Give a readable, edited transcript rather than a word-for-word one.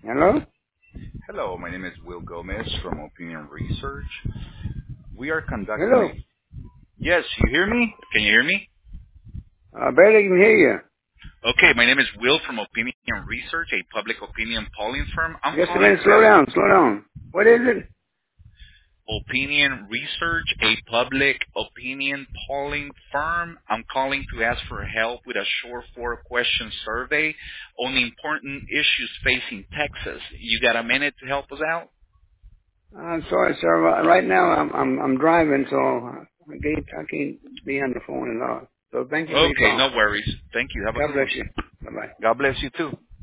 Hello? Hello, my name is Will Gomez from Opinion Research. We are conducting Hello? a... Yes, you hear me? Can you hear me? I barely can hear you. Okay, my name is Will from Opinion Research, a public opinion polling firm. I'm Just a calling minute, to slow ask down, slow down. What is it? Opinion Research, a public opinion polling firm. I'm calling to ask for help with a short 4-question survey on important issues facing Texas. You got a minute to help us out? I'm sorry, sir. Right now I'm driving, so I can't be on the phone at all. So thank you for your Okay, call. no worries. Thank you. Have a God good bless one. you. Bye-bye. God bless you too.